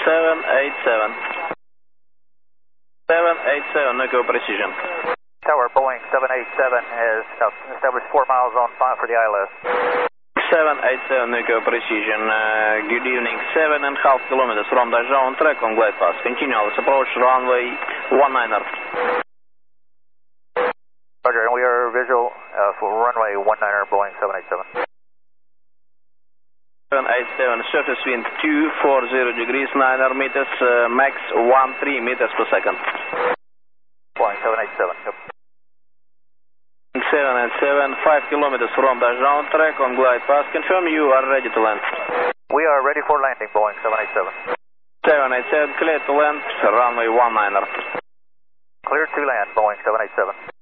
787. 787, no go precision. Tower, Boeing 787 has established 4 miles on 5 for the ILS. 787, no go precision. Good evening, 7.5 kilometers from the zone track on glide path. Continuous approach runway 19er. Roger, and we are visual for runway 19er, Boeing 787. 787, surface wind 240 degrees, 9er meters, max 13 meters per second. Boeing 787, yep. 787, 5 kilometers from the zone track on glide path. Confirm you are ready to land. We are ready for landing, Boeing 787. 787, clear to land, runway 19er. Clear to land, Boeing 787.